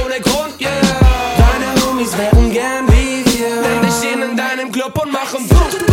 ohne Grund, yeah. Deine Homies wären gern wie wir, denn wir stehen in deinem Club und machen Boom.